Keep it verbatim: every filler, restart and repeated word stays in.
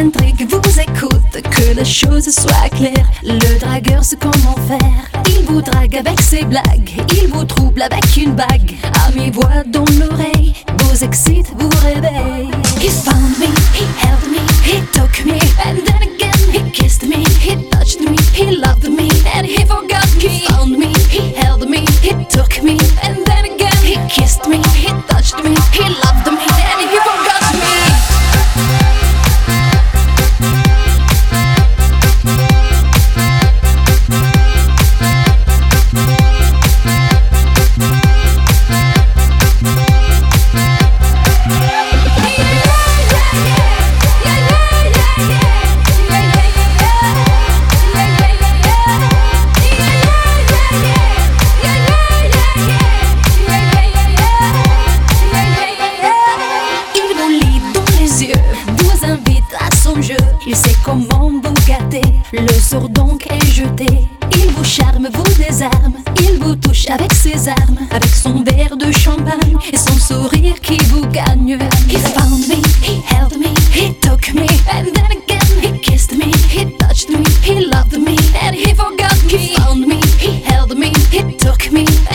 intrigue vous écoute, que les choses soient claires. Le dragueur sait comment faire. Il vous drague avec ses blagues, il vous trouble avec une bague. À mi-voix dans l'oreille, vous excite, vous réveille. He found me, he held me, he took me, and then again he kissed me, he touched me, he loved me, and he forgot me. He found me, he held me, he took me, and then again he kissed me, he touched me, he loved me, and he forgot me. Il sait comment vous gâter, le sort donc est jeté. Il vous charme, vous désarme, il vous touche avec ses armes, avec son verre de champagne et son sourire qui vous gagne. He found me, he held me, he took me, and then again he kissed me, he touched me, he loved me, and he forgot me. He found me, he held me, he took me,